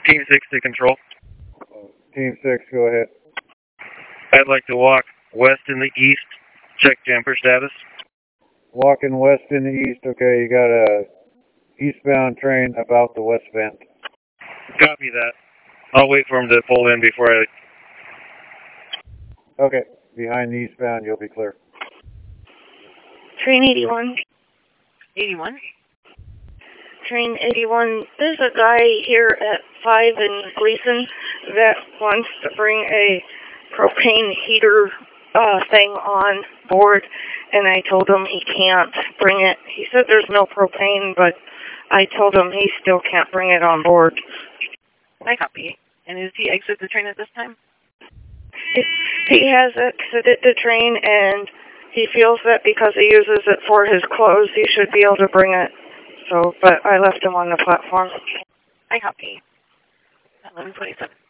Team 6 to control. Team 6, go ahead. I'd like to walk west in the east. Check jumper status. Walking west in the east. Okay, you got a eastbound train about the west vent. Copy that. I'll wait for him to pull in before I... Okay, behind the eastbound, you'll be clear. Train 81. 81? Train 81. There's a guy here at 5 in Gleason that wants to bring a propane heater thing on board, and I told him he can't bring it. He said there's no propane, but I told him he still can't bring it on board. I copy. And is he exit the train at this time? He has exited the train, and he feels that because he uses it for his clothes, he should be able to bring it. So, but I left him on the platform. I copy. 11:27.